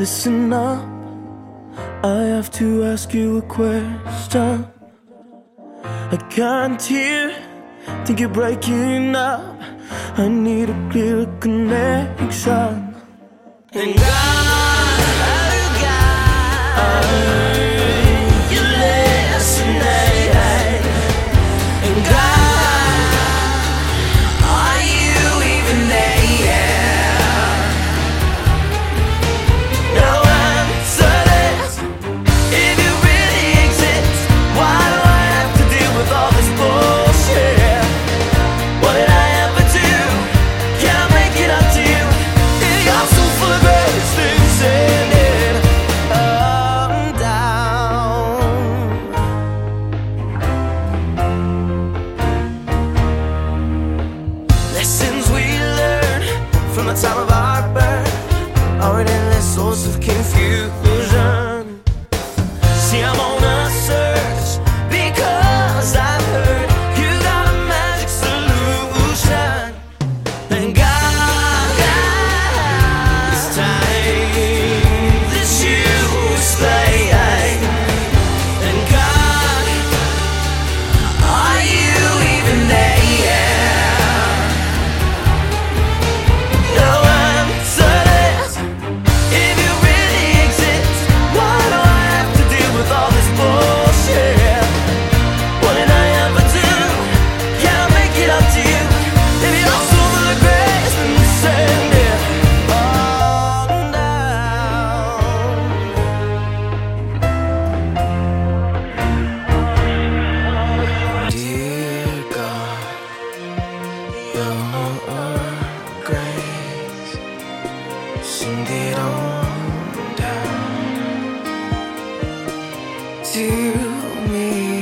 Listen up, I have to ask you a question. I can't hear, think you're breaking up. I need a clear connection. And you're listening. And God, are you even there? No answer this. If you really exist, why do I have to deal with all this bullshit? What did I ever do? Can I make it up to you? If you're so full of grace, then send it up and down. Lessons we learn from the time of our birth are an endless source of confusion. See, I'm on a search because I've heard you got a magic solution. And God, it's time that you explain. And God, are you even there? No answer this. If you really exist, why do I have to deal with all this bullshit? What did I ever do? Can I make it up to you? If you're so full of grace, then send it on down. Dear God, your grace, send it on down to me.